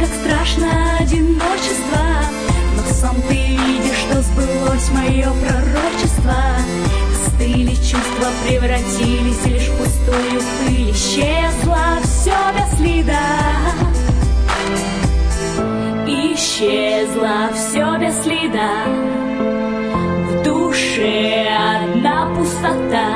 как страшно одиночество, но сам ты видишь, что сбылось мое пророчество. Остыли чувства, превратились лишь в пустую пыль. Исчезло все без следа. Исчезло все без следа. В душе одна пустота.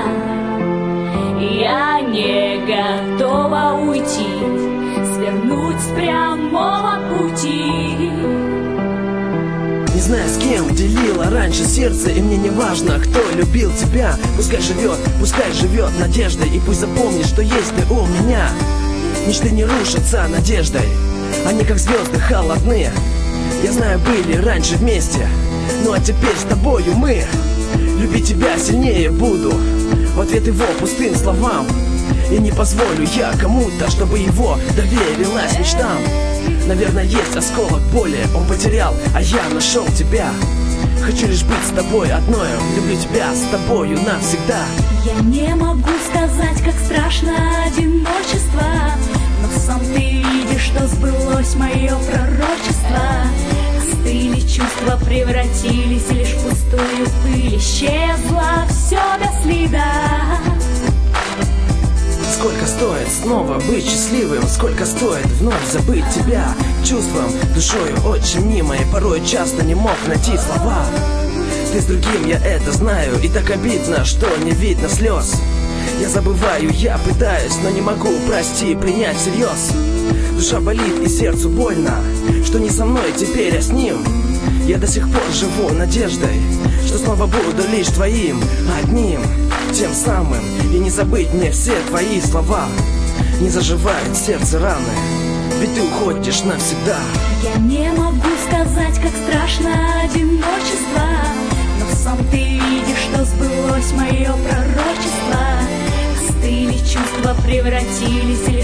Я не готова уйти, свернуть с прямого пути. Не знаю, с кем делила раньше сердце, и мне не важно, кто любил тебя. Пускай живет надеждой, и пусть запомнит, что есть ты у меня. Мечты не рушатся надеждой, они как звезды холодные. Я знаю, были раньше вместе, ну а теперь с тобою мы. Любить тебя сильнее буду в ответ его пустым словам. И не позволю я кому-то, чтобы его доверилась мечтам. Наверное, есть осколок боли, он потерял, а я нашел тебя. Хочу лишь быть с тобой одною, люблю тебя с тобою навсегда. Я не могу сказать, как страшно одиночество, но сам ты видишь, что сбылось мое пророчество. Остыли чувства, превратились лишь в пустую пыль. Исчезло все без следа. Сколько стоит снова быть счастливым, сколько стоит вновь забыть тебя. Чувством, душою очень мнимой, порой часто не мог найти слова. Ты с другим, я это знаю, и так обидно, что не видно слез. Я забываю, я пытаюсь, но не могу, прости, принять всерьез. Душа болит и сердцу больно, что не со мной теперь, а с ним. Я до сих пор живу надеждой, что снова буду лишь твоим, одним, тем самым. И не забыть мне все твои слова. Не заживает сердце раны, ведь ты уходишь навсегда. Я не могу сказать, как страшно одиночество, но сам ты видишь, что сбылось мое пророчество. Остыли чувства, превратились